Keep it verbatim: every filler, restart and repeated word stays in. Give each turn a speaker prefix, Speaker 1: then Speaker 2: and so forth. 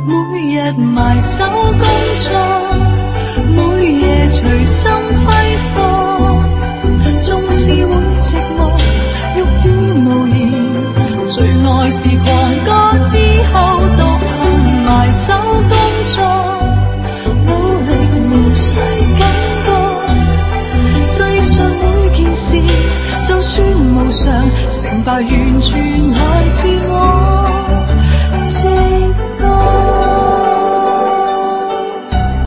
Speaker 1: 每日埋首工作，每夜隨心揮霍，縱是會寂寞，欲語無言，最愛是狂歌之後獨行埋首工作，努力無需感覺，世上每件事就算無常，成敗完全來自我。